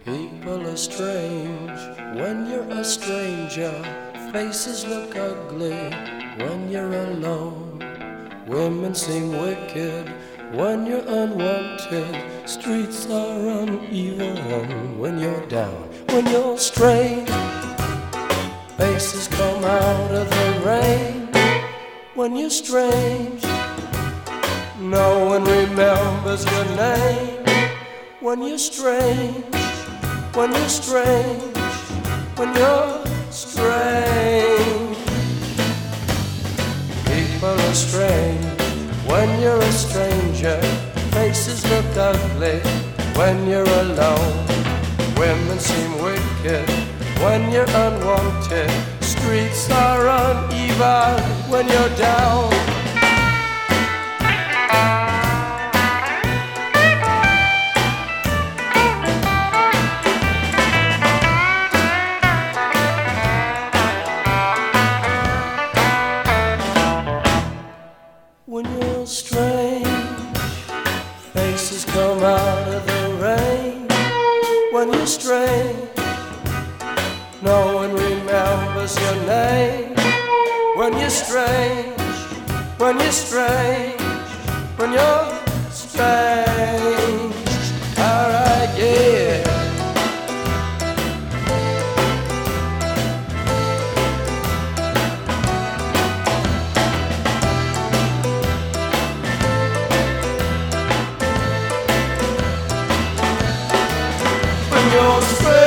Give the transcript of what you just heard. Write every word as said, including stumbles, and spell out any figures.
People are strange when you're a stranger. Faces look ugly when you're alone. Women seem wicked when you're unwanted. Streets are uneven when you're down. When you're strange, faces come out of the rain. When you're strange, no one remembers your name. When you're strange, when you're strange, when you're strange. People are strange when you're a stranger. Faces look ugly when you're alone. Women seem wicked when you're unwanted. Streets are uneven when you're down. When you're strange, faces come out of the rain. When you're strange, no one remembers your name. When you're strange, when you're strange, when you're strange. Alright, yeah. When you're strange.